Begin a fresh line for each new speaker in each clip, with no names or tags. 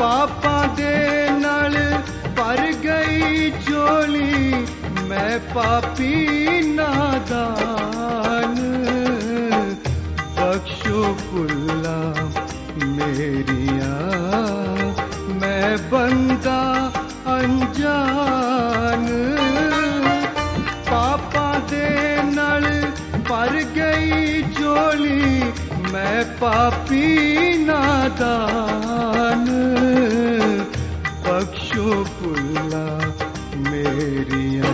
पापा दे नाल भर गई झोली, मैं पापी नादान। बख्शो भुला मेरिया, मैं बंदा अनजान। पापा दे नाल भर गई झोली, मैं पापी नादान। बख्शो भुला मेरिया।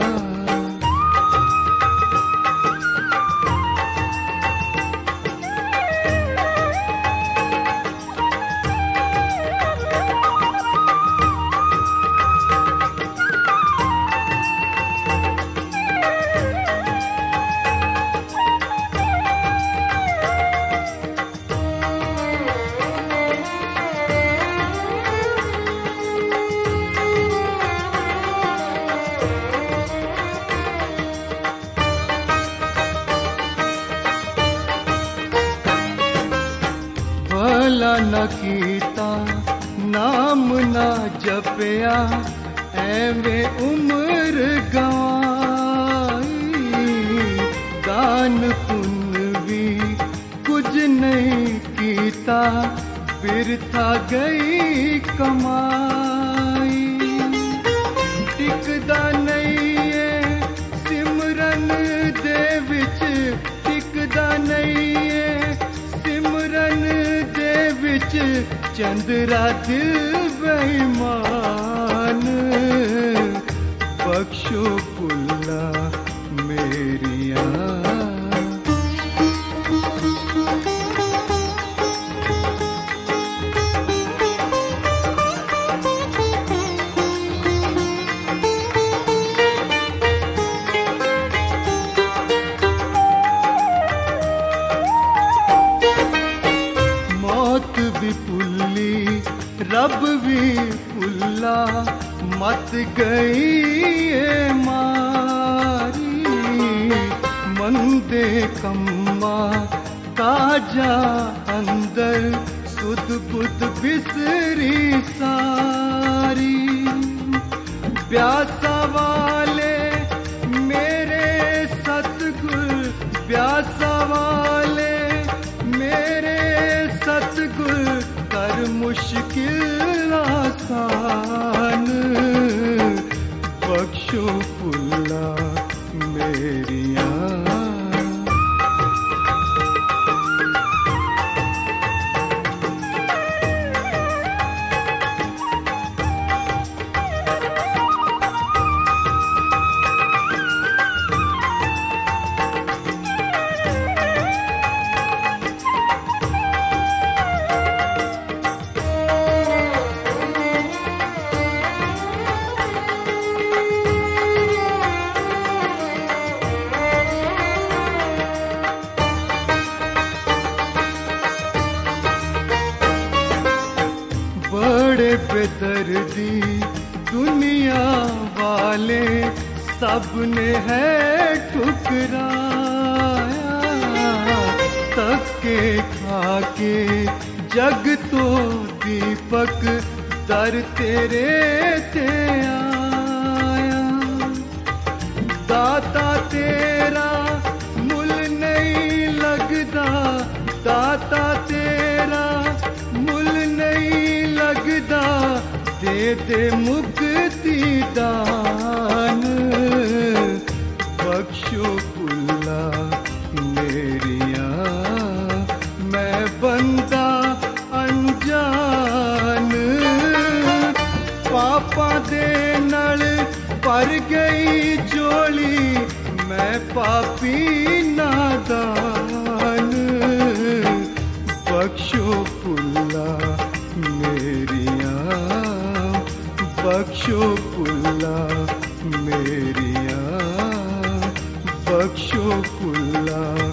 भला न कीता नाम ना जपया, एवें उम्र गवाई। दान पुण्य भी कुछ नहीं कीता, बिरथा गई कमाई। टिकदा नहीं है सिमरन दे विच, टिकदा नहीं है सिमरन दे विच। चंद्रा दिल बेईमान, बख्शो भुला मेरिया। मौत भी पुल्ली रब भी पुल्ला, मत गई ए मारी। मंदे कम्मा काजा अंदर, सुध बुध बिसरी सारी। प्यासा वाले मेरे सतगुर, प्यासा वाले मेरे सतगुर, कर मुश्किल आसान। बख्शो भुला मेरिया। बड़े बेदर्दी दुनिया वाले, सबने है ठुकराया। तक्के खाके जग तो दीपक, दर तेरे ते आया। दाता तेरा मुल नहीं लगदा, दाता तेरा मुल नहीं लगदा। दे दे मुक्ति दान, बख्शो भुला मेरिया। मैं बंदा अनजान, पापा दे नाल भर गई झोली, मैं पापी नादान। बख्शो भुला मेरिया, बख्शो भुला मेरिया, बख्शो भुला।